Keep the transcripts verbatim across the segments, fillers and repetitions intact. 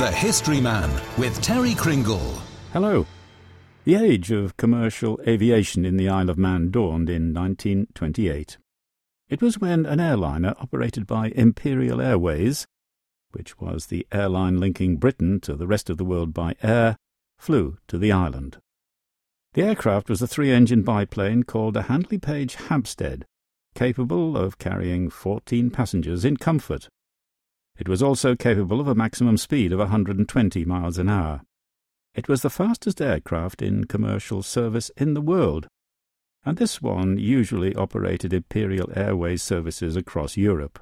The History Man with Terry Kringle. Hello. The age of commercial aviation in the Isle of Man dawned in nineteen twenty-eight. It was when an airliner operated by Imperial Airways, which was the airline linking Britain to the rest of the world by air, flew to the island. The aircraft was a three-engine biplane called a Handley Page Hampstead, capable of carrying fourteen passengers in comfort. It was also capable of a maximum speed of one hundred twenty miles an hour. It was the fastest aircraft in commercial service in the world, and this one usually operated Imperial Airways services across Europe.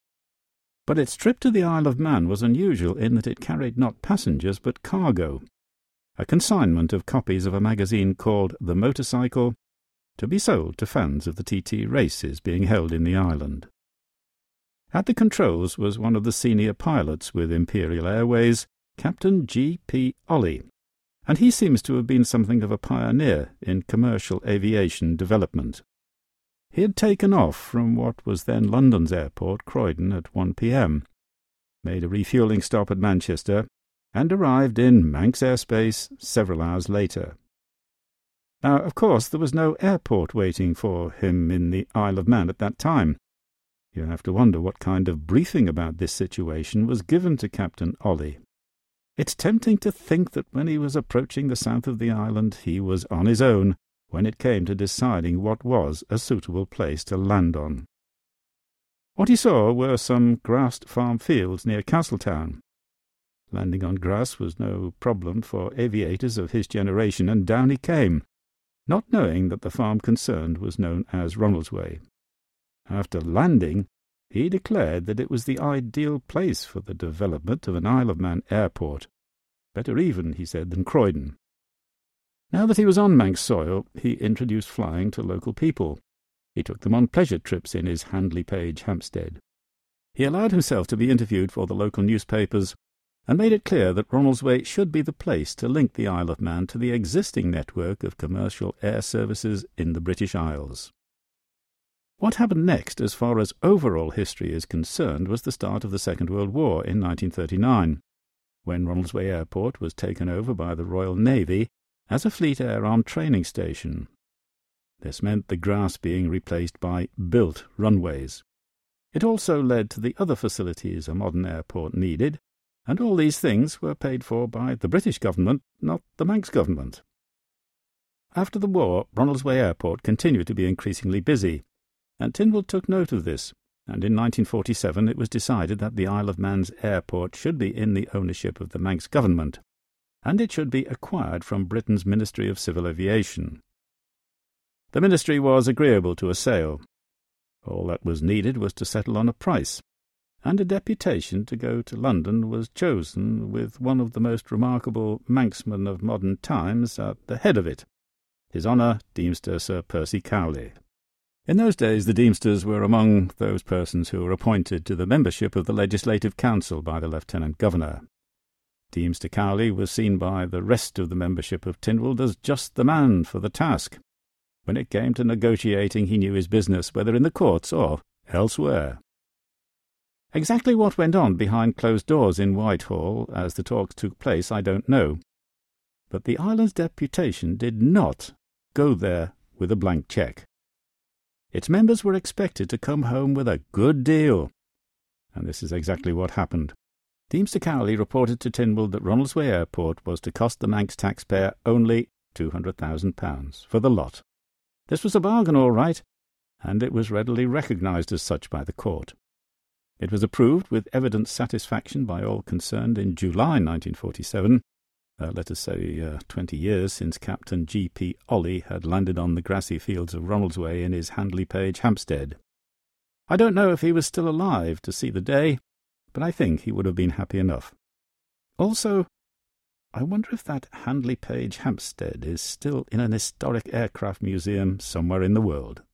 But its trip to the Isle of Man was unusual in that it carried not passengers but cargo, a consignment of copies of a magazine called The Motorcycle, to be sold to fans of the T T races being held in the island. At the controls was one of the senior pilots with Imperial Airways, Captain G P Olley, and he seems to have been something of a pioneer in commercial aviation development. He had taken off from what was then London's airport, Croydon, at one p m, made a refuelling stop at Manchester, and arrived in Manx airspace several hours later. Now, of course, there was no airport waiting for him in the Isle of Man at that time. You have to wonder what kind of briefing about this situation was given to Captain Olley. It's tempting to think that when he was approaching the south of the island, he was on his own when it came to deciding what was a suitable place to land on. What he saw were some grassed farm fields near Castletown. Landing on grass was no problem for aviators of his generation, and down he came, not knowing that the farm concerned was known as Ronaldsway. After landing, he declared that it was the ideal place for the development of an Isle of Man airport. Better even, he said, than Croydon. Now that he was on Manx soil, he introduced flying to local people. He took them on pleasure trips in his Handley Page Hampstead. He allowed himself to be interviewed for the local newspapers, and made it clear that Ronaldsway should be the place to link the Isle of Man to the existing network of commercial air services in the British Isles. What happened next, as far as overall history is concerned, was the start of the Second World War in nineteen thirty-nine, when Ronaldsway Airport was taken over by the Royal Navy as a Fleet Air Arm training station. This meant the grass being replaced by built runways. It also led to the other facilities a modern airport needed, and all these things were paid for by the British government, not the Manx government. After the war, Ronaldsway Airport continued to be increasingly busy, and Tynwald took note of this, and in nineteen forty-seven it was decided that the Isle of Man's airport should be in the ownership of the Manx government, and it should be acquired from Britain's Ministry of Civil Aviation. The ministry was agreeable to a sale. All that was needed was to settle on a price, and a deputation to go to London was chosen, with one of the most remarkable Manxmen of modern times at the head of it, His Honour Deemster Sir Percy Cowley. In those days the Deemsters were among those persons who were appointed to the membership of the Legislative Council by the Lieutenant-Governor. Deemster Cowley was seen by the rest of the membership of Tynwald as just the man for the task. When it came to negotiating, he knew his business, whether in the courts or elsewhere. Exactly what went on behind closed doors in Whitehall as the talks took place I don't know, but the island's deputation did not go there with a blank cheque. Its members were expected to come home with a good deal, and this is exactly what happened. Deemster Cowley reported to Tynwald that Ronaldsway Airport was to cost the Manx taxpayer only two hundred thousand pounds for the lot. This was a bargain, all right, and it was readily recognised as such by the court. It was approved with evident satisfaction by all concerned in July nineteen forty-seven, uh, let us say uh, twenty years since Captain G P Olley had landed on the grassy fields of Ronaldsway in his Handley Page Hampstead. I don't know if he was still alive to see the day, but I think he would have been happy enough. Also, I wonder if that Handley Page Hampstead is still in an historic aircraft museum somewhere in the world.